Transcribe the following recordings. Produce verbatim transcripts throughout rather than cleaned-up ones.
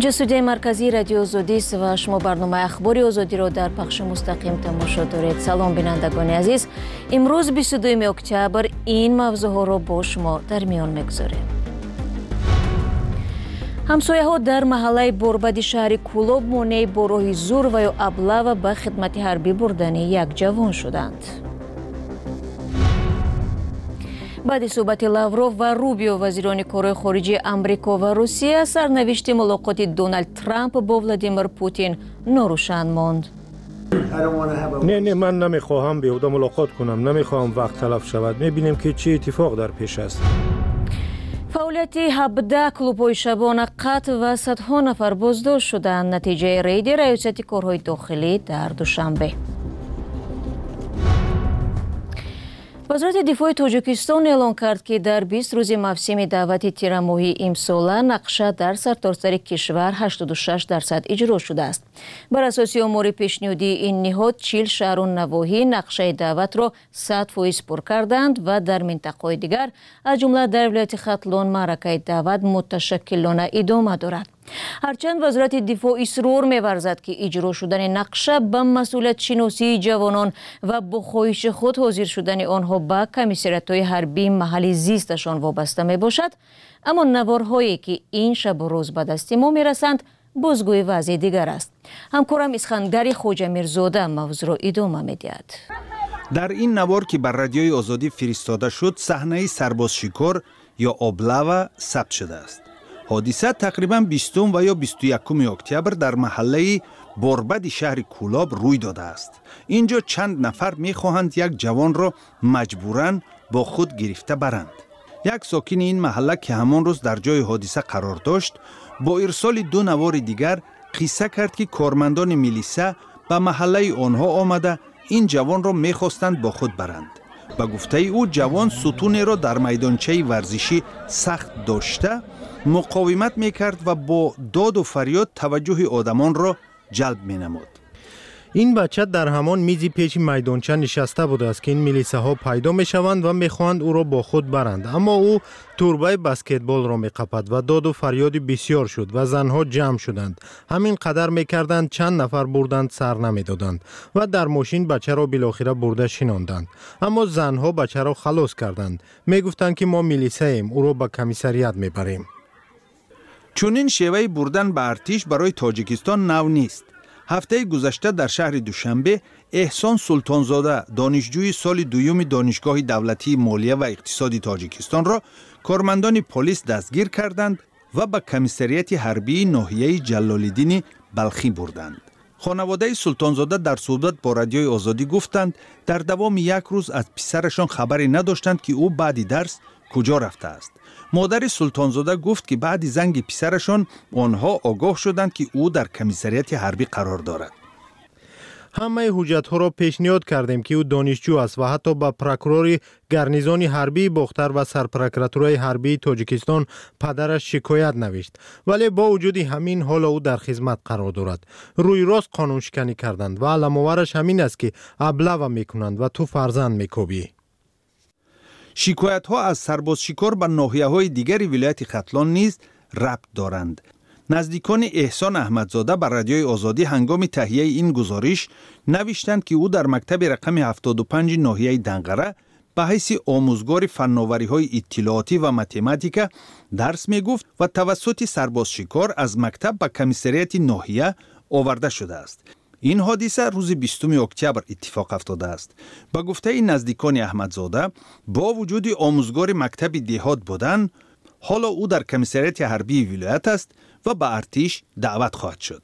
اینجا استودیوی مرکزی رادیو آزادی است و شما برنامه اخباری آزادی را در پخش مستقیم تماشا دارید. سلام بینندگان عزیز، امروز بیست و دوم اکتبر این موضوع را با شما در میان میگذاریم. همسایه ها در محله борбади شهر کولاب مانع با راه زور و یا ابله به خدمت حربی بردن یک جوان شدند. بعد صحبت لاوروف و روبیو وزیران کارهای خارجی آمریکا و روسیه، سرنوشت ملاقات دونالد ترامپ با ولادیمیر پوتین ناروشن ماند. نه نه من نمیخواهم بیهوده ملاقات کنم، نمیخواهم وقت تلف شود. میبینیم که چه اتفاق در پیش است. فعالیت هفده کلوب‌های شبانه قطع و صدها نفر بازداشت شدند نتیجه رید ریاست کارهای داخلی در دوشنبه. وزارت دفاع تاجیکستان اعلام کرد که در بیست روز موسم دعوت تیر ماهی امسال نقشه در سرتاسر کشور هشتاد و شش درصد اجرا شده است. بر اساس آمار پیشنهادی این نهاد، چهل شهر و نواحی نقشه دعوت را صد فیصد پر کردند و در منطقه‌های دیگر از جمله در ولایت ختلان معرکه دعوت متشکلانه ادامه دارد. هرچند وزارت دفاع اصرار می‌ورزد که اجرا شدن نقشه به مسئولیت شناسی جوانان و با خواهش خود حاضر شدن آنها به کمیسریت‌های حربی محلی زیستشان وابسته میباشد، اما نوارهایی که این شب و روز به دست ما میرسند بازگوی وضع دیگر است. همکارم اسخندر خوجه میرزاده موضوع را ادامه میدهد. در این نوار که بر رادیوی آزادی فرستاده شد، صحنه سرباز شکار یا آبلاوا ثبت شده است. حادثه تقریباً بیستم و یا بیست و یکم اکتبر در محله борбади شهر کولاب روی داده است. اینجا چند نفر می‌خواهند یک جوان را مجبوراً با خود گرفته برند. یک ساکن این محله که همان روز در جای حادثه قرار داشت، با ارسال دو نوار دیگر قصه کرد که کارمندان میلیسا به محله آنها آمده این جوان را می‌خواستند با خود برند. به گفته او جوان ستون را در میدانچه ورزشی سخت داشته مقاومت میکرد و با داد و فریاد توجه آدمان را جلب مینمود. این بچه در همان میزی پیش میدانچه نشسته بوده است که این میلیسه ها پیدا میشوند و میخواهند او را با خود برند، اما او توربه بسکتبال را میقپد و داد و فریاد بسیار شد و زنها جمع شدند. همین قدر میکردند چند نفر بردند سر نمیدادند و در ماشین بچه را بالاخره برده شناندند، اما زنها بچه را خلاص کردند. میگفتند که ما میلیسه ایم، او را به کمیسریات میبریم. چون این شیوه بردن به ارتش برای تاجیکستان نو نیست. هفته گذشته در شهر دوشنبه احسان سلطانزاده، دانشجوی سال دوم دانشگاه دولتی مالیه و اقتصادی تاجیکستان را کارمندان پلیس دستگیر کردند و به کمیسریت حربی ناحیه جلال‌الدین بلخی بردند. خانواده سلطانزاده در صحبت با رادیوی آزادی گفتند در دوام یک روز از پسرشان خبری نداشتند که او بعد درس کجا رفته است. مادر سلطانزاده گفت که بعد زنگ پسرشان آنها آگاه شدند که او در کمیسریت حربی قرار دارد. همه حجت ها را پیشنهاد کردیم که او دانشجو است و حتی به پروکورور گارنیزون حربی باختر و سرپروکوراتورای حربی تاجیکستان پدرش شکایت نوشت، ولی با وجود همین حال او در خدمت قرار دارد. روی راست قانون شکنی کردند و علم‌آورش همین است که ابله میکنند و تو فرزند میکوبی. شکایت ها از سرباز شکار به ناحیه های دیگری ولایت ختلان نیز ربط دارند. نزدیکان احسان احمدزاده بر رادیوی آزادی هنگام تهیه این گزارش نوشتند که او در مکتب رقم هفتاد و پنج ناحیه دنقره به حیث آموزگار فناوری های اطلاعاتی و متماتیک درس می گفت و توسط سرباز شکار از مکتب به کمیسریت ناحیه آورده شده است. این حادثه روز بیستم اکتبر اتفاق افتاده است. به گفته نزدیکان احمدزاده، با وجود آموزگار مکتب دهات بودن، حالا او در کمیسریت حربی ولایت است و به ارتش دعوت خواهد شد.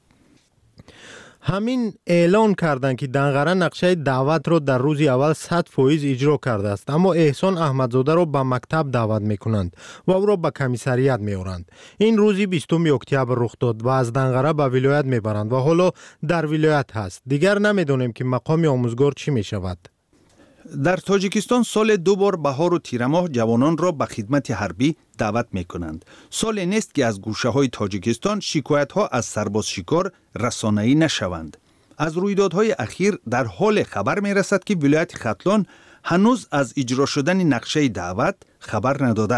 همین اعلان کردند که دنقره نقشه دعوت را در روز اول صد فیصد اجرا کرده است، اما احسان احمدزاده را به مکتب دعوت میکنند و او را به کمیسریت میآورند. این روزی بیستم اکتبر رخ داد و از دنقره به ولایت میبرند و حالا در ولایت هست. دیگر نمیدونیم که مقام آموزگار چی میشود. در تاجیکستان سال دو بار بهار و تیر ماه جوانان را به خدمت حربی دعوت می کنند. سال نیست که از گوشه های تاجیکستان شکایت ها از سرباز شکار رسانه‌ای نشوند. از رویدادهای اخیر در حال خبر می رسد که ولایت ختلان هنوز از اجرا شدن نقشه دعوت خبر نداده است.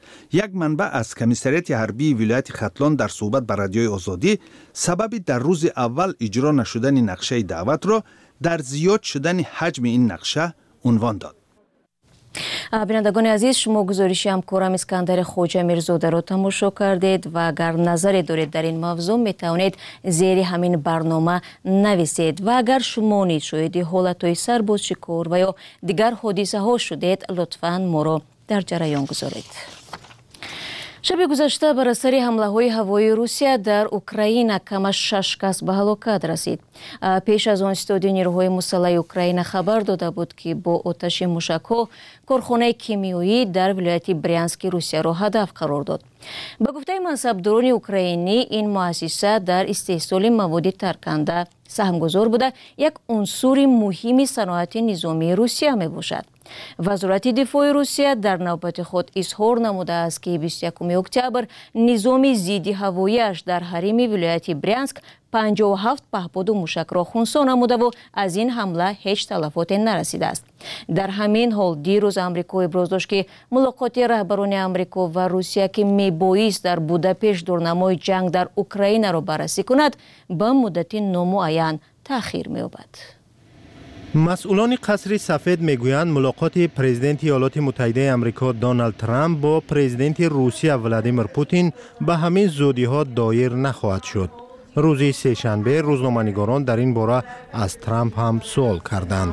یک منبع از کمیسریت حربی ولایت ختلان در صحبت با رادیوی آزادی سبب در روز اول اجرا نشدن نقشه دعوت را در زیاد شدن حجم این نقشه عنوان داد. بینندگان عزیز، شما گزارش همکارم اسکندر خوجه میرزاده را تماشا کردید و اگر نظری دارید در این موضوع میتوانید زیر همین برنامه نویسید و اگر شما نیز شاهد حالتهای سربازشکار و یا دیگر حادثه ها شدید لطفاً ما را در جریان گذارید. شب گذشته بر اثر حمله های هوایی روسیه در اوکراین کم از شش کس به هلاکت رسید. پیش از آن ستاد نیروهای مسلح اوکراین خبر داده بود که با آتش موشک‌ها کارخانه کیمیایی در ولایت برینسک روسیه را هدف قرار داد. به گفته منصبداران اوکراینی این مؤسسه در استحصال مواد ترکنده سهمگذار بوده یک عنصر مهم صنعت نظامی روسیه می باشد. وزارت دفاع روسیه در نوبت خود اظهار نموده است که بیست و یکم اکتبر نظام ضد هوایی‌اش در حریم ولایت برینسک پنجاه و هفت پهپاد موشک را خونسا نموده و از این حمله هیچ تلفات نرسیده است. در همین حال دیروز آمریکا ابراز داشت که ملاقات رهبران آمریکا و روسیه که میبایست در بوداپشت دورنمای جنگ در اوکراین را بررسی کند به مدت نامعین تأخیر می‌یابد. مسئولان قصر سفید میگویند ملاقات پرزیدنت ایالات متحده آمریکا دونالد ترامپ با پرزیدنت روسیه ولادیمیر پوتین به همین زودی ها دایر نخواهد شد. روز سه‌شنبه روزنامه‌نگاران در این باره از ترامپ هم سوال کردند.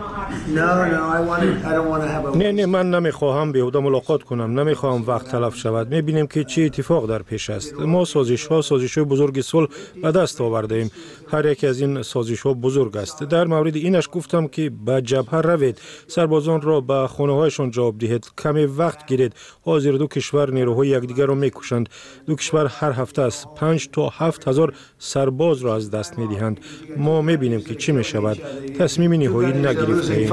نه نه من نمیخواهم بیهوده ملاقات کنم، نمیخواهم وقت تلف شود. میبینیم که چه اتفاق در پیش است. ما سازش ها سازش های بزرگ صلح به دست آورده ایم. هر یکی از این سازش ها بزرگ است. در مورد اینش گفتم که به جبهه روید، سربازان را به خانه هایشان جواب دهید، کمی وقت گیرید. حاضر دو کشور نیروهای یکدیگر را میکشند. دو کشور هر هفته از پنج تا هفت هزار سرباز را از دست میدهند. ما میبینیم که چی میشود. تصمیم نهایی نگرفته ایم.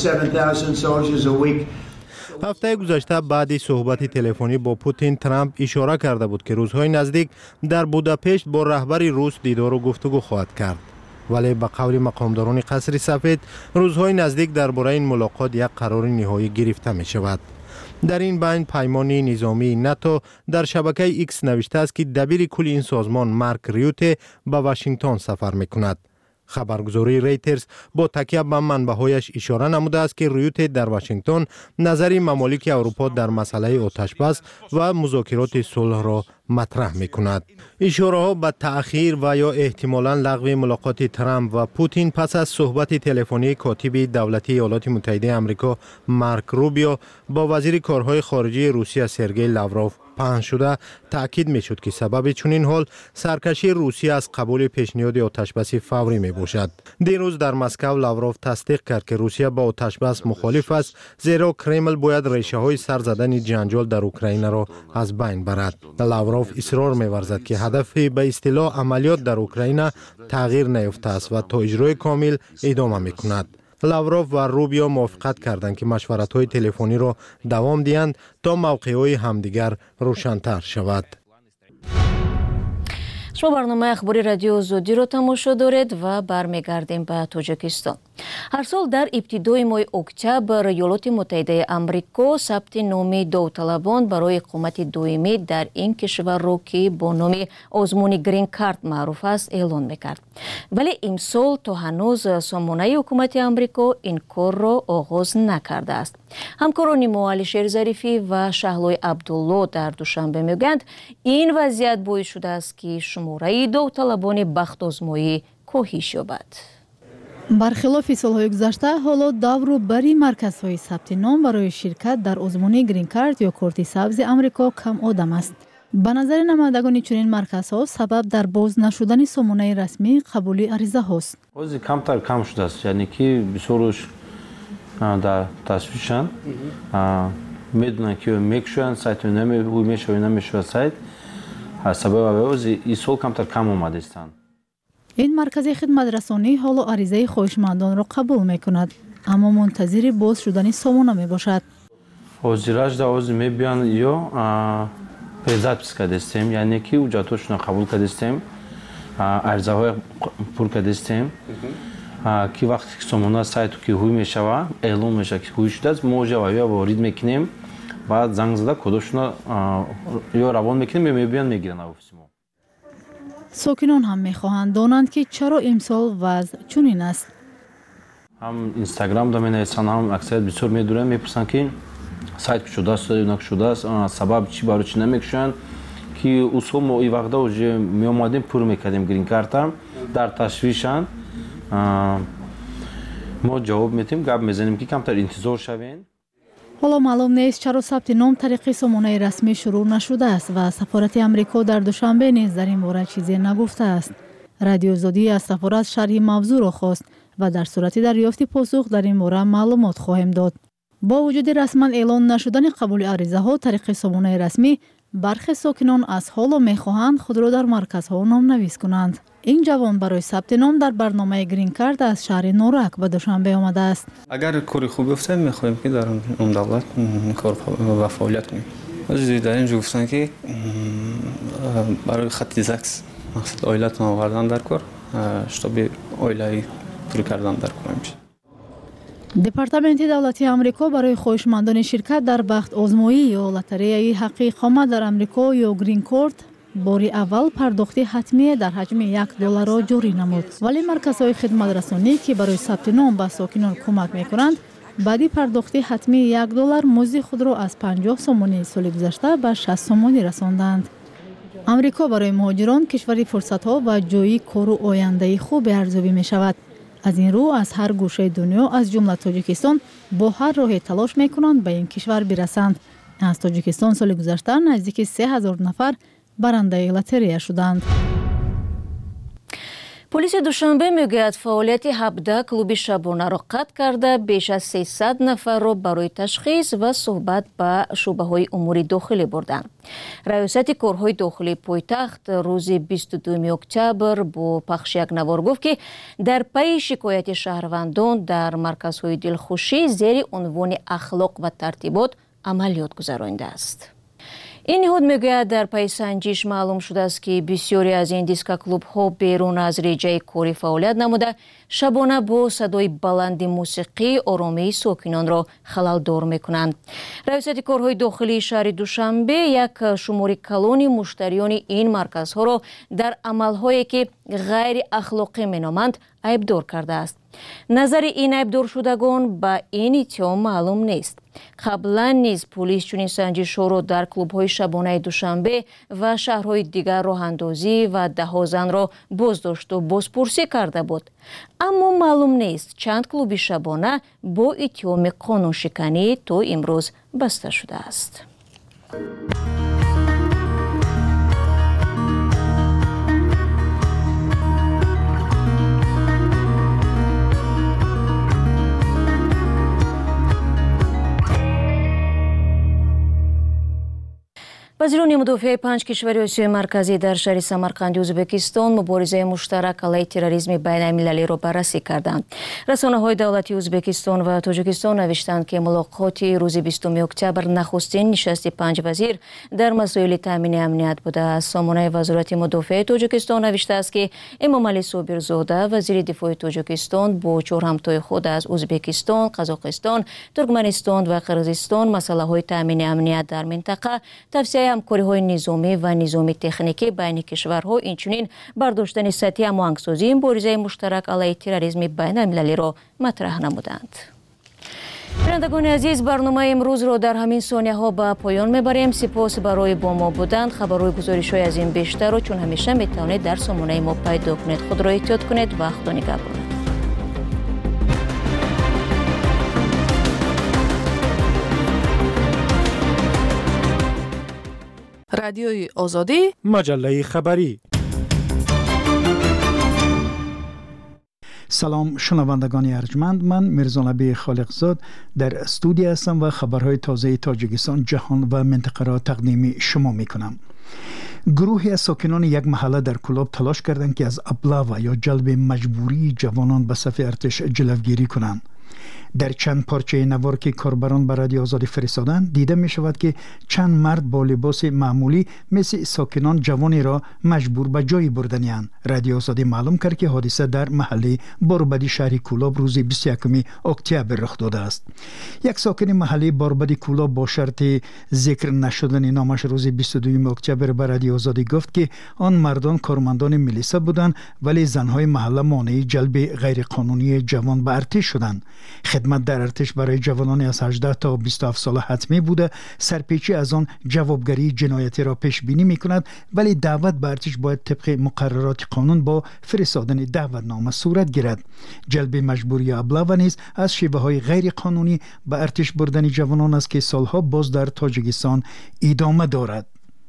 هفته گذشته بعد صحبت تلفنی با پوتین ترامپ اشاره کرده بود که روزهای نزدیک در بوداپشت با رهبر روس دیدار و گفتگو خواهد کرد. ولی به قول مقامداران قصر سفید روزهای نزدیک درباره این ملاقات یک قرار نهایی گرفته می شود. در این بین پیمان نظامی ناتو در شبکه ایکس نوشته است که دبیر کل این سازمان مارک ریوته به واشنگتن سفر می کند. خبرگزاری ریترز با تکیه به منبع‌هایش اشاره نموده است که ریوته در واشنگتن نظر ممالک اروپا در مسئله آتش‌بس و مذاکرات صلح را مطرح می کند. اشاره ها به تأخیر و یا احتمالاً لغو ملاقات ترامپ و پوتین پس از صحبت تلفنی کاتب دولتی ایالات متحده آمریکا مارک روبیو با وزیر کارهای خارجه روسیه سرگئی لاوروف پهن شده تأکید می شد که سبب چنین حال سرکشی روسیه از قبول پیشنهاد آتشبس فوری می باشد. دیروز در مسکو لاوروف تصدیق کرد که روسیه با آتشبس مخالف است، زیرا کرمل باید ریشه های سر زدن جنجال در اوکراین را از بین برد. لاوروف اصرار می ورزد که هدف به اصطلاح عملیات در اوکراین تغییر نیافته است و تا اجرای کامل ادامه می کند. لاوروف و روبیو موافقت کردند که مشورت‌های تلفنی را دوام دهند تا موقع‌های همدیگر روشن‌تر شود. شما برنامه اخباری رادیو آزادی رو تماشا دارید و برمیگردیم به تاجیکستان. هر سال در ابتدای ماه اکتبر ایالات متحده آمریکا ثبت نام داوطلبان برای اقامت دائمی در این کشور را که با نام آزمون گرین کارت معروف است اعلان میکرد. ولی امسال تا هنوز سامانه حکومت آمریکا این کار را آغاز نکرده است. همکاران ما علیشیر ظریفی و شهلای عبدالله در دوشنبه میگویند این وضعیت باعث شده است که شماره داوطلبان بخت آزمایی کاهش یابد. برخلاف سالهای گذشته حالا داورو بری مرکزهای ثبت نام برای شرکت در آزمون گرین کارت یا کارت سبز آمریکا کم آدم است. به نظر نمایندگان چنین مرکزها سبب در باز نشدن سامانه رسمی قبول عریضه هاست. بازی کمتر کم شده است، یعنی که بسیارش در تصویرشان میدونن که میکشن سایت نمی او میشه نمیشه سایت سبب بازی این سال کمتر کم اومده استند. این مرکز خدمت رسانی حالا عریضه خواهشمندان را قبول میکند، اما منتظر باز شدن سامانه می باشد. حاضرش در حاضر می بیان یا پیزات کردیم، یعنی که اوجاتشون قبول کردیم، عرضه های پر کردیم که وقتی که سامانه سایت که هوی میشه اعلام میشه که هوی شده است، ما جوابی وارد میکنیم بعد زنگ زده کداشون یا روان میکنیم یا میبینن میگیرن آفیس ما. ساکنان هم میخواهند دانند که چرا امسال وضع چنین است. هم اینستاگرام دامین ایسان هم اکثریت بسیار میدونن میپرسن که سایت شده است یا نشده است، سبب چی برای چی نمیکشن که اصول ما این وقتا وجه می آمدیم پر میکردیم گرین کارت هم در تشویشن ما جواب میتیم گپ میزنیم که کمتر انتظار شوین. حالا معلوم نیست چرا ثبت نام طریق سامانه رسمی شروع نشده است و سفارت آمریکا در دوشنبه نیز در این باره چیزی نگفته است. رادیو آزادی از سفارت شرح موضوع را خواست و در صورت دریافت پاسخ در این باره معلومات خواهیم داد. با وجود رسما اعلان نشدن قبول عریضه ها طریق سامانه رسمی، برخی ساکنان از حالا میخواهند خود را در مرکزها نامنویس کنند. این جوان برای ثبت نام در برنامه گرین کارت از شهر نورک به دوشنبه آمده است. اگر کاری خوبی افتاد میخوایم که در اون دولت کار و فعالیت کنیم. از در اینجا گفتن که برای خط زکس مقصد آیلت آوردن در کار شتاب آیلای پر کردن در کار میشه. دپارتمنت دولتی آمریکا برای خواهشمندان شرکت در بخت آزمایی یا لاتاری حق اقامت در آمریکا یا گرین کارت باری اول پرداختی حتمی در حجم یک دلار را جاری نمود، ولی مرکزهای خدمت رسانی که برای ثبت نام به ساکنان کمک میکنند بعدی پرداختی حتمی یک دلار مزد خود را از پنجاه سومانی سال گذشته به شصت سومانی رساندند. آمریکا برای مهاجران کشوری فرصت‌ها و جایی کار و آینده خوب ارزیابی می شود. از این رو از هر گوشه دنیا از جمله تاجیکستان با هر راهی تلاش میکنند به این کشور برسند. از تاجیکستان سال گذشته نزدیک سه هزار نفر برنده لاتاری شدند. پلیس دوشنبه میگوید فعالیت هفده کلوب شبانه را قطع کرده بیش از سیصد نفر را برای تشخیص و صحبت به شعبه های امور داخلی بردند. رئیست کارهای داخلی پایتخت روز بیست و دوم اکتبر با پخش یک نوار گفت که در پی شکایت شهروندان در مرکزهای دلخوشی زیر عنوان اخلاق و ترتیبات عملیات گذرانده است. این نهاد میگوید در پی سنجش معلوم شده است که بسیاری از این دیسکو کلوب ها بیرون از رژه کاری فعالیت نموده شبانه با صدای بلند موسیقی آرامی ساکنان را خلل دار میکنند. رئیست کارهای داخلی شهر دوشنبه یک شماری کلانی مشتریان این مرکزها را در عملهایی که غیر اخلاقی مینامند عیبدار کرده است. نظر این عیبدار شدگان به این اتهام معلوم نیست. قبلا نیز پلیس چنین سنجش‌ها را در کلوب‌های شبانه دوشنبه و شهرهای دیگر راه اندازی و ده زن را بازداشت و بازپرسی کرده بود. اما معلوم نیست چند کلوب شبانه با اتهام قانون شکنی تا امروز بسته شده است. وزیران مدافع پنج کشور آسیای مرکزی در شهر سمرقند ازبکستان مبارزه مشترک علیه تروریسم بین المللی را بررسی کردند. رسانه‌های دولتی ازبکستان و تاجیکستان نوشتند که ملاقات روز بیستم اکتبر نخستین نشست پنج وزیر در مسائل تامین امنیت بوده است. سامانه وزارت مدافع تاجیکستان نوشته است که امام علی صابرزاده وزیر دفاع تاجیکستان با چهار همتای خود از ازبکستان، قزاقستان، ترکمنستان و قرقیزستان مسائل تامین امنیت در منطقه توسعه همکاری‌های نظامی و نظامی تکنیکی بین کشورها اینچنین برداشتن سطحی هماهنگسازی مبارزه مشترک علیه تروریسم بین المللی را مطرح نمودند. بینندگان عزیز، برنامه امروز را در همین ثانیه ها به پایان میبریم. سپاس برای با ما بودن. خبرهای گزارش‌های از این بیشتر را چون همیشه میتوانید در سامانه ما پیدا کنید. خود را احتیاط کنید و خدا نگهدار. رادیوی آزادی، مجله خبری. سلام شنوندگان ارجمند، من میرزا نبی خالقزاد در استودیو هستم و خبرهای تازه تاجیکستان، جهان و منطقه را تقدیم شما میکنم. گروهی از ساکنان یک محله در کلاب تلاش کردند که از ابلاغ یا جلب مجبوری جوانان به صف ارتش جلوگیری کنند. در چند پارچه نوار که کاربران به رادیو آزادی فرستادند دیده می شود که چند مرد با لباس معمولی مثل ساکنان جوانی را مجبور به جایی بردنیان. رادیو آزادی معلوم کرد که حادثه در محله باربدی شهر کولاب روز بیست و یکم اکتبر رخ داده است. یک ساکن محله باربدی کولاب با شرط ذکر نشدن نامش روز بیست و دوم اکتبر به رادیو آزادی گفت که آن مردان کارمندان میلیسا بودند ولی زنهای محله مانع جلب غیر قانونی جوان به ارتش شدند. خدمت در ارتش برای جوانان از هجده تا بیست و هفت ساله حتمی بوده. سرپیچی از آن جوابگری جنایتی را پیش بینی می کند ولی دعوت به ارتش باید طبق مقررات قانون با فرستادن دعوتنامه صورت گیرد. جلب مجبوری ابله و نیز از شیوه های غیر قانونی به ارتش بردن جوانان است که سالها باز در تاجیکستان ادامه دارد.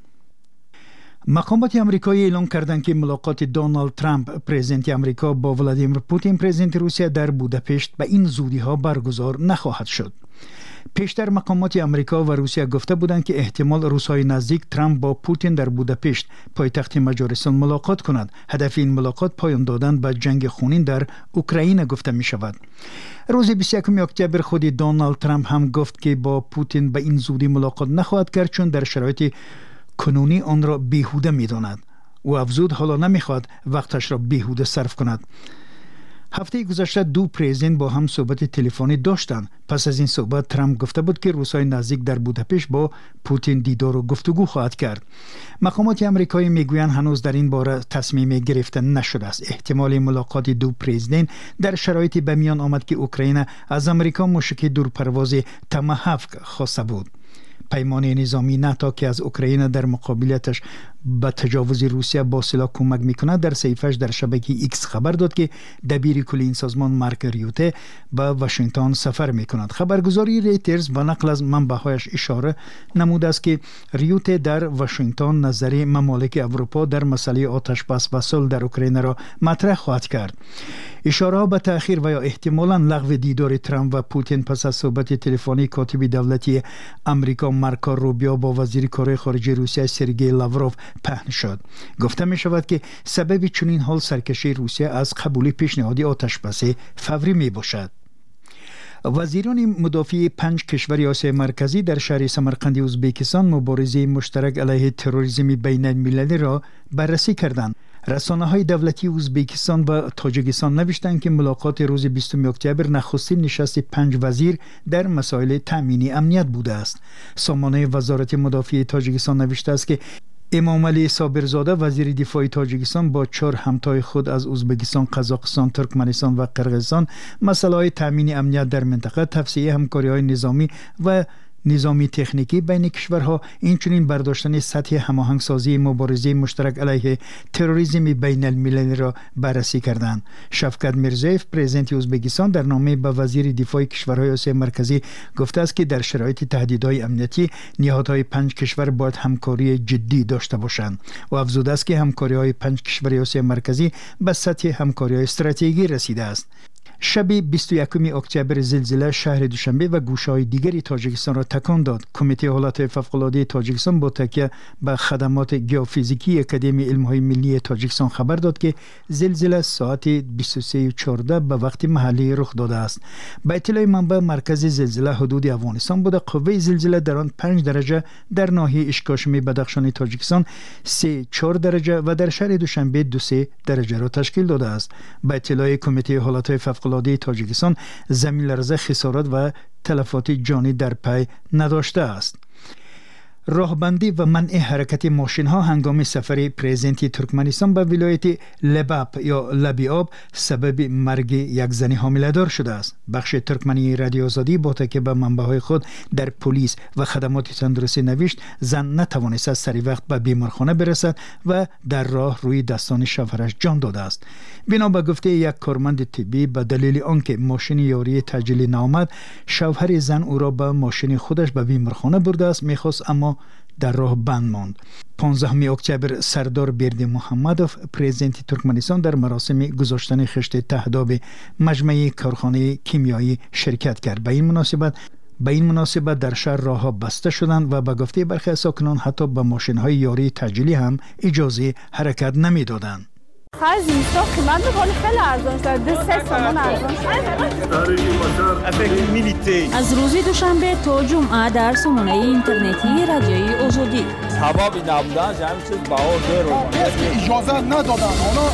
مقامات امریکایی اعلام کردند که ملاقات دونالد ترامپ پرزیدنت امریکا با ولادیمیر پوتین پرزیدنت روسیه در بوداپشت به این زودی ها برگزار نخواهد شد. پیشتر مقامات امریکا و روسیه گفته بودند که احتمال روزهای نزدیک ترامپ با پوتین در بوداپشت پایتخت مجارستان ملاقات کند. هدف این ملاقات پایان دادن به جنگ خونین در اوکراین گفته می شود. روز بیست و یکم اکتبر خود دونالد ترامپ هم گفت که با پوتین به این زودی ملاقات نخواهد کرد چون در شرایط کنونی آن را بیهوده می داند. او افزود حالا نمیخواد وقتش را بیهوده صرف کند. هفته گذشته دو پرزیدنت با هم صحبت تلفنی داشتند. پس از این صحبت ترامپ گفته بود که روزهای نزدیک در بوداپشت با پوتین دیدار و گفتگو خواهد کرد. مقامات آمریکایی میگویند هنوز در این باره تصمیم گرفته نشده است. احتمال ملاقات دو پرزیدنت در شرایطی به میان آمد که اوکراین از امریکا موشک دورپرواز تاماهاوک خواسته بود. پیمانه نظامی ناتو که از اوکراین در مقابلتش به تجاوز روسیه با سلاح کمک میکند در صحیفش در شبکه ایکس خبر داد که دبیر کل این سازمان مارک ریوته به واشنگتن سفر میکند. خبرگزاری ریترز با نقل از منبع‌هایش اشاره نموده است که ریوته در واشنگتن نظر ممالک اروپا در مسئله آتش بس و صلح در اوکراین را مطرح خواهد کرد. اشاره به تأخیر و یا احتمالاً لغو دیدار ترامپ و پوتین پس از صحبت تلفنی کاتب دولتی امریکا مارکو روبیو با وزیر کار خارجه روسیه سرگئی لاوروف پهن شد. گفته می شود که سبب چنین حال سرکشی روسیه از قبول پیشنهاد آتشبس فوری می باشد. وزیران مدافع پنج کشور آسیای مرکزی در شهر سمرقند ازبکستان مبارزه مشترک علیه تروریسم بین المللی را بررسی کردند. رسانه های دولتی ازبکستان و تاجیکستان نوشتند که ملاقات روز بیستم اکتبر نخستین نشست پنج وزیر در مسائل تامینی امنیت بوده است. سامانه وزارت مدافع تاجیکستان نوشته است که امامعلی صابرزاده وزیر دفاع تاجیکستان با چهار همتای خود از ازبکستان، قزاقستان، ترکمنستان و قرقیزستان مسائل تامین امنیت در منطقه، توسعه همکاری‌های نظامی و نظامی تکنیکی بین کشورها، اینچنین برداشتن سطح هماهنگسازی مبارزه مشترک علیه تروریسم بین المللی را بررسی کردند. شفقت میرزایف پرزیدنت ازبکستان در نامه به وزیر دفاع کشورهای آسیای مرکزی گفته است که در شرایط تهدیدهای امنیتی نهادهای پنج کشور باید همکاری جدی داشته باشند و افزوده است که همکاری‌های پنج کشور آسیای مرکزی به سطح همکاری‌های استراتژیکی رسیده است. شب بیست و یکم اکتبر زلزله شهر دوشنبه و گوشه‌های دیگری تاجیکستان را تکان داد. کمیته حالات فوق‌العاده تاجیکستان با تکیه به خدمات ژئوفیزیکی اکادمی علم‌های ملی تاجیکستان خبر داد که زلزله ساعت بیست و سه و چهارده به وقت محلی رخ داده است. به اطلاع منبع مرکز زلزله حدود افغانستان بوده. قوه زلزله در آن پنج درجه، در ناحیه اشکاشمی بدخشان تاجیکستان سه چهار درجه و در شهر دوشنبه دو سه درجه را تشکیل داده است. به اطلاع کمیته حالات فوق‌العاده تاجیکستان زمین لرزه خسارات و تلفات جانی در پی نداشته است. راهبندی و منع حرکت ماشین ها هنگام سفر پرزیدنت ترکمنستان به ولایت لباب یا لبیاب سبب مرگ یک زن حامله‌دار شده است. بخش ترکمنی رادیو آزادی با تکیه به منبع‌های خود در پلیس و خدمات تندرستی نوشت زن نتوانست از سری وقت به بیمارخانه برسد و در راه روی دستان شوهرش جان داده است. بنا به گفته یک کارمند طبی به دلیل آنکه ماشین یاری تعجیلی نآمد، شوهر زن او را به ماشین خودش به بیمارخانه برده است می‌خواست اما در راه بند ماند. پانزدهم اکتبر سردار بیردی محمدوف پرزیدنت ترکمنستان در مراسم گذاشتن خشت تهداب مجمع کارخانه کیمیایی شرکت کرد. به این مناسبت به این مناسبت در شهر راه‌ها بسته شدند و به گفته برخی ساکنان حتی به ماشین‌های یاری تعجیلی هم اجازه حرکت نمی‌دادند. خرج زمستان قیمت ولی خیلی ارزان شده. دو سه تومان ارزان شده. از روز دوشنبه تا جمعه در سامانه اینترنتی رادیوی آزادی. حبابی نبودن جمعی چیز باور دارو. اجازه ندادن.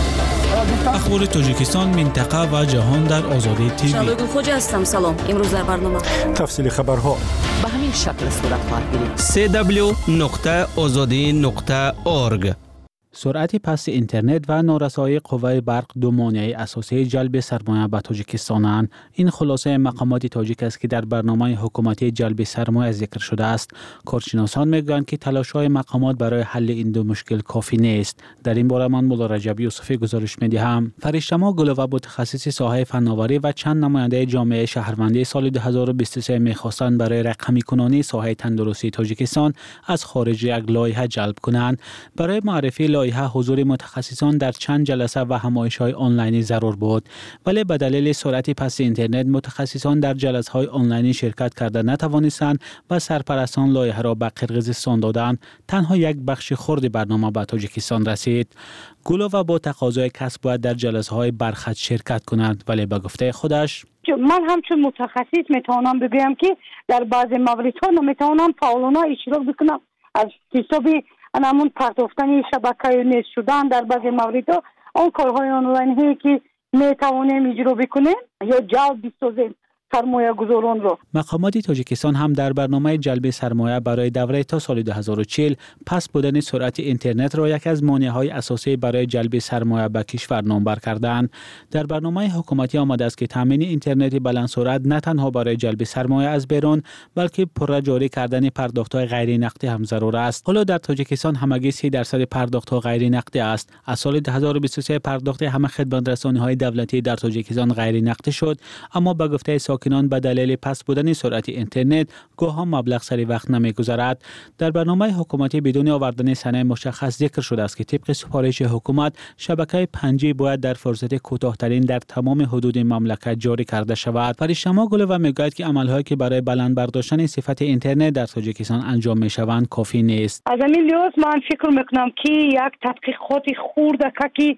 اخبار تاجیکستان، منطقه و جهان در آزادی تیوی. شالوی خوج هستم. سلام. امروز در برنامه تفصیل خبرها به همین شکل صورت خواهد گرفت. سی دبلیو نقطه آزادی نقطه اورگ. سرعت پست اینترنت و نارسایی قوه برق دو مانع اساسی جلب سرمایه به تاجیکستانند. این خلاصه مقامات تاجیک است که در برنامه حکومتی جلب سرمایه ذکر شده است. کارشناسان میگویند که تلاش‌های مقامات برای حل این دو مشکل کافی نیست. در این باره من مولا رجب یوسفی گزارش می‌دهم. فرشته‌ما گلوه متخصص ساحه فناوری و چند نماینده جامعه شهروندی سال دو هزار و بیست و سه می‌خواستند برای رقمی کنانی ساحه تندرستی تاجیکستان از خارج یک لایحه جلب کنند. برای معرفی لایحه حضور متخصصان در چند جلسه و همایش‌های آنلاینی ضرور بود، ولی به دلیل سرعت پست اینترنت متخصصان در جلسه‌های آنلاینی شرکت کرده نتوانستند و سرپرستان لایحه را به قرقیزستان دادند. تنها یک بخش خرد برنامه به تاجیکستان رسید. گلووا با تقاضای کسب باید در جلسه‌های برخط شرکت کنند، ولی به گفته خودش من همچون متخصص میتوانم بگویم که در بعضی موردها نمیتوانم فعالانه اشتراک بکنم از حساب همون پرداختن شبکه نیست شدن. در بعضی موردها آن کارهای آنلاین هایی که میتوانیم اجرا بکنیم یا جلب بسازیم سرمایه گذاران را. مقامات تاجیکستان هم در برنامه جلب سرمایه برای دوره تا سال دو هزار و چهل پس بودن سرعت اینترنت را یک از مانع‌های اساسی برای جلب سرمایه به کشور نامبر کردند. در برنامه حکومتی آمده است که تامین اینترنت بلند سرعت نه تنها برای جلب سرمایه از بیرون بلکه پر جاری کردن پرداخت‌های غیر نقدی هم ضرور است. حالا در تاجیکستان همگی سی درصد پرداخت‌ها غیر نقدی است. از سال دو هزار و بیست و سه پرداخت همه خدمات‌رسانی‌های دولتی در تاجیکستان غیر نقدی شد، اما به گفته ساکنان به دلیل پس بودن سرعت اینترنت گاه مبلغ سری وقت نمیگذرد. در برنامه حکومتی بدون آوردن سنه مشخص ذکر شده است که طبق سفارش حکومت شبکه پنج جی باید در فرصت کوتاه‌ترین در تمام حدود مملکت جاری کرده شود. فرشته‌ما گلووا میگوید که عمل‌هایی که برای بلند برداشتن صفت اینترنت در تاجیکستان انجام می‌شوند کافی نیست. از همین لحاظ من فکر می‌کنم که یک تحقیقات خرد که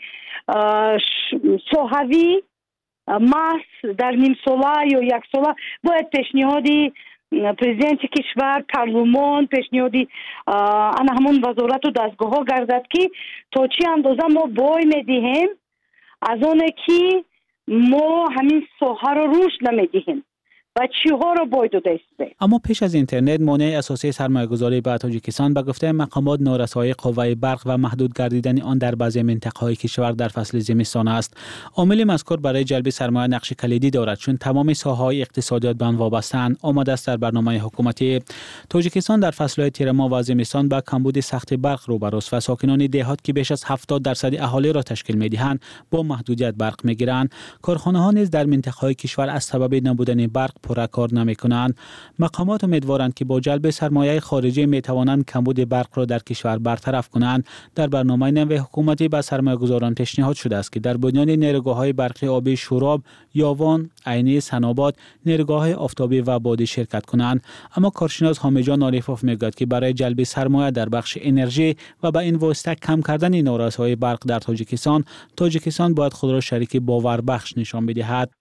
صحوی ماس در نیم ساله یا یک ساله باید پیشنهادی پرزیدنت کشور، پارلمان، پیشنهادی انا همون وزارت و دستگاه ها گردد که تا چی اندازه ما بای میدهیم از آنه که ما همین ساحه رو رشد نمیدهیم و چیها رو باید داشته. اما پیش از اینترنت مانع اساسی سرمایه‌گذاری به تاجیکستان به گفته مقامات نارسایی قوه برق و محدود گردیدن آن در بعضی مناطق‌های کشور در فصل زمستان است. عامل مذکور برای جلب سرمایه نقش کلیدی دارد چون تمام ساحه‌های اقتصادیات به آن وابسته‌اند. آمده است در برنامه حکومتی تاجیکستان در فصل‌های تیرما و زمستان با کمبود سخت برق روبروست و ساکنان دهات که بیش از هفتاد درصد اهالی را تشکیل می‌دهند با محدودیت برق می‌گیرند. کارخانه‌ها نیز در مناطق‌های کشور از سبب نبودن برق پورا کار نمی‌کنند. مقامات امیدوارند که با جلب سرمایه خارجی می‌توانند کمبود برق را در کشور برطرف کنند. در برنامه نو حکومتی به سرمایه‌گذاران پیشنهاد شده است که در بنیان نیروگاه‌های برقی آبی شوراب، یاوان، عینی، سناباد، نیروگاه‌های آفتابی و بادی شرکت کنند. اما کارشناس حامیجان عارفوف می‌گوید که برای جلب سرمایه در بخش انرژی و به این واسطه کم کردن نارسایی برق در تاجیکستان، تاجیکستان باید خود را شریک باوربخش نشان بدهد.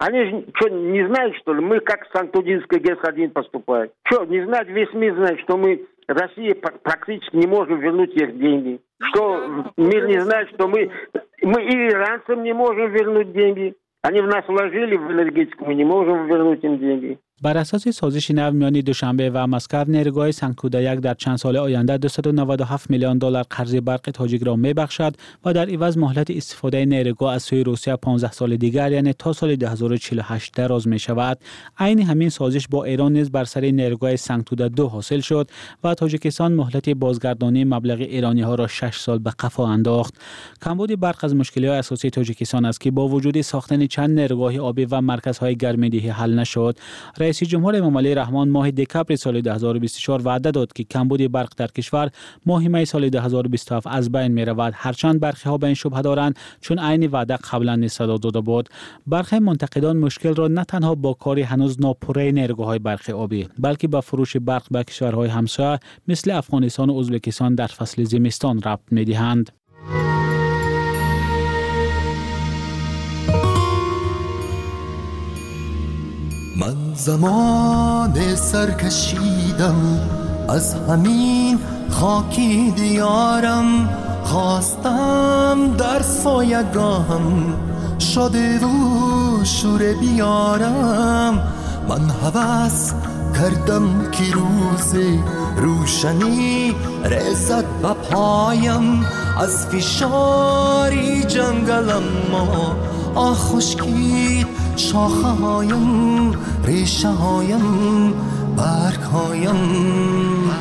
Санкт-Удинская ГЭС один поступает. Что, не знать, весь мир знает, что мы, Россия практически не можем вернуть их деньги. Что мир не знает, что мы, мы и иранцам не можем вернуть деньги. Они в нас вложили в энергетику, мы не можем вернуть им деньги. بر اساس سازش نو میان دوشنبه و مسکو نیروگاه سنگتوده یک در چند سال آینده دویست و نود و هفت میلیون دلار قرض برق تاجیک را میبخشد و در عوض مهلت استفاده نیروگاه از سوی روسیه پانزده سال دیگر یعنی تا سال دو هزار و چهل و هشت دراز می شود. عین همین سازش با ایران نیز بر سر نیروگاه سنگتوده دو حاصل شد و تاجیکستان مهلت بازگردانی مبلغ ایرانی ها را شش سال به قفا انداخت. کمبود برق از مشکلات اساسی تاجیکستان است که با وجود ساختن چند نیروگاه آبی و مرکزهای گرم‌دهی حل نشد. رئیس جمهور امام علی رحمان ماه دکبر سال دو هزار و بیست و چهار وعده داد که کمبود برق در کشور ماه می سال دو هزار و بیست و هفت از بین می رود. هرچند برخی ها به این شبهه دارند چون عین وعده قبلا نصدا داده بود. برخی منتقدان مشکل را نه تنها با کاری هنوز ناپوره نیروگاه‌های برق آبی بلکه با فروش برق به کشورهای همسایه مثل افغانستان و ازبکستان در فصل زمستان ربط می‌دهند. زمان سر کشیدم از همین خاکی دیارم، خواستم در سایگاهم شاده و شور بیارم. من هوس کردم که روز روشنی رسد به پایم، از فشاری جنگلم ما آه خشکید شاخه هایم، ریشه هایم، برگ هایم.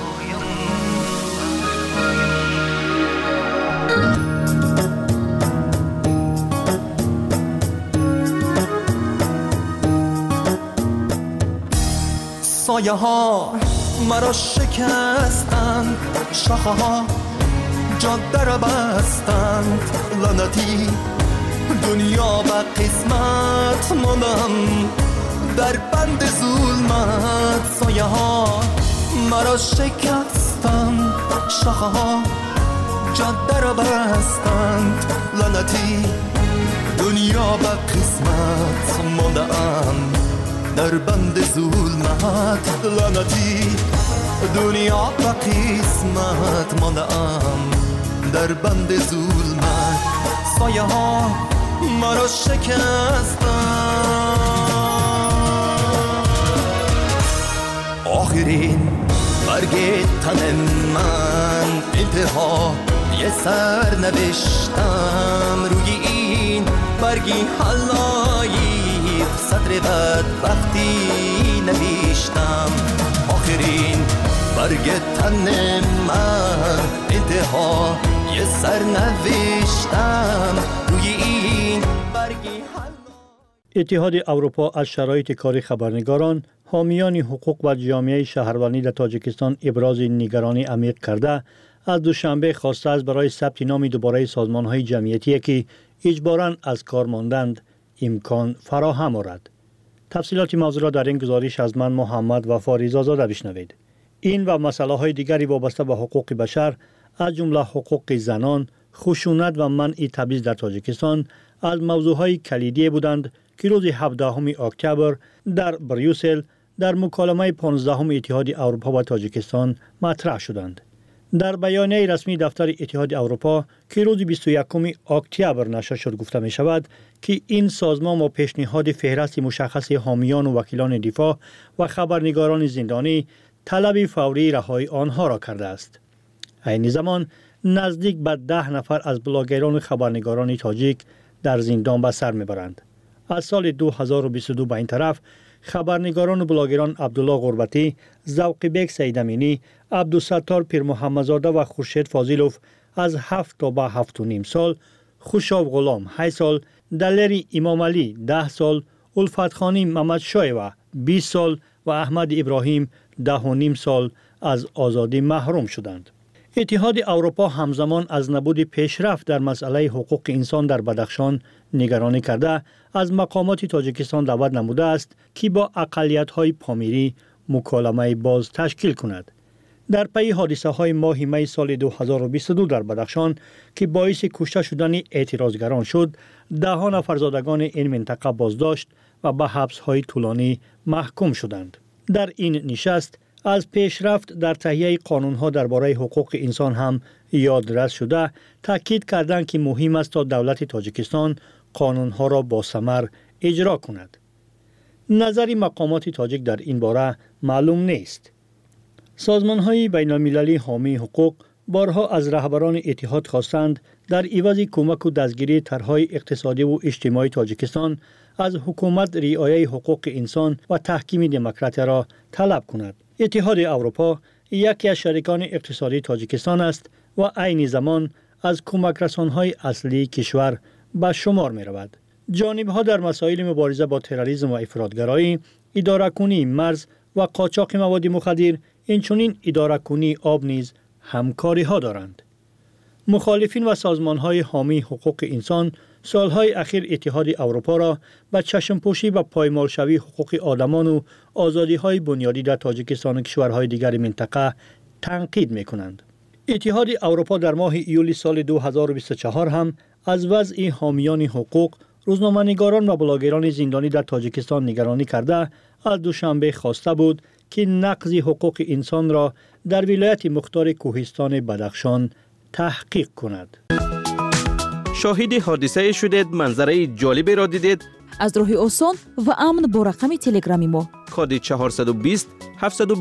سایه ها مرا شکستند، شاخه ها جاده را بستند. لعنتی دنیا و قسمت ماندم در بند ظلمت. سایه ها مرا شکستند، شاخه ها جاده را بستند. لعنتی دنیا و قسمت ماندم در بند ظلمت. لعنتی دنیا و قسمت ماندم در بند ظلمت. سایه ها مرا شکستند. آخرین برگ تن من انتها یه سر نوشتم، روی این برگی حلایی سطر بد وقتی نوشتم. آخرین برگ تن من انتها یه سر نوشتم، روی این برگی اتحاد اروپا از شرایط کار خبرنگاران، حامیان حقوق و جامعه شهروندی در تاجیکستان ابراز نگرانی عمیق کرده، از دوشنبه خواسته است برای ثبت نام دوباره سازمان‌های جمعیتی که اجباراً از کار ماندند امکان فراهم آورد. تفصیلات موضوع را در این گزارش از من محمد وفا رضازاده بشنوید. این و مسائل دیگری وابسته به حقوق بشر از جمله حقوق زنان، خشونت و منع تبعیض در تاجیکستان از موضوعهای کلیدی بودند که روز هفدهم اکتبر در بریوسل در مکالمه پانزدهم اتحاد اروپا و تاجیکستان مطرح شدند. در بیانیه رسمی دفتر اتحاد اروپا که روز بیست و یکم اکتبر نشر شد گفته می شود که این سازمان با پیشنهاد فهرست مشخص حامیان و وکیلان دفاع و خبرنگاران زندانی طلب فوری رهایی آنها را کرده است. عین زمان نزدیک به ده نفر از بلاگران و خبرنگاران تاجیک در زندان به سر میبرند. از سال دو هزار و بیست و دو به این طرف خبرنگاران و بلاگران عبدالله غربتی، ذوقی بیگ سیدامینی، عبدالستار پیر محمدزاده و خورشید فاضلوف از هفت تا به هفت و نیم سال، خوشاب غلام هشت سال، دلری امام علی ده سال، الفت خانی محمد شایوه بیست سال و احمد ابراهیم ده و نیم سال از آزادی محروم شدند. اتحاد اروپا همزمان از نبود پیشرفت در مسئله حقوق انسان در بدخشان نگرانی کرده از مقامات تاجیکستان دعوت نموده است که با اقلیت‌های پامیری مکالمه باز تشکیل کند. در پی حادثه های ماه می سال دو هزار و بیست و دو در بدخشان که باعث کشته شدن اعتراضگران شد، ده ها نفر زادگان این منطقه بازداشت و به حبس های طولانی محکوم شدند. در این نشست از پیشرفت در تهیه قانون‌ها درباره حقوق انسان هم یادرس شده، تاکید کردند که مهم است تا دولت تاجیکستان قانون‌ها را با ثمر اجرا کند. نظر مقامات تاجیک در این باره معلوم نیست. سازمان‌های بین‌المللی حامی حقوق بارها از رهبران اتحاد خواستند در عوض کمک و دستگیری طرح‌های اقتصادی و اجتماعی تاجیکستان از حکومت رعایت حقوق انسان و تحکیم دموکراسی را طلب کند. اتحاد اروپا یکی از شریکان اقتصادی تاجیکستان است و عین زمان از کمک رسان‌های اصلی کشور به شمار می رود. جانب‌ها در مسائل مبارزه با تروریسم و افراطگرایی، اداره‌کنی مرز و قاچاق مواد مخدر، اینچنین اداره‌کنی آب نیز همکاری‌ها دارند. مخالفین و سازمان‌های حامی حقوق انسان سالهای اخیر اتحاد اروپا را به چشم‌پوشی و پایمالشوی حقوق آدمان و آزادی‌های بنیادی در تاجیکستان و کشورهای دیگر منطقه تنقید می‌کنند. اتحاد اروپا در ماه ایول سال دو هزار و بیست و چهار هم از وضع حامیان حقوق روزنامه‌نگاران و بلاگران زندانی در تاجیکستان نگرانی کرده از دوشنبه خواسته بود که نقض حقوق انسان را در ولایت مختار کوهستان بدخشان تحقیق کند. شاهد حادثه شدید، منظره جالبی را دیدید؟ از راه آسان و امن با رقم تلگرامی ما کد چهارصد و بیست هفتصد و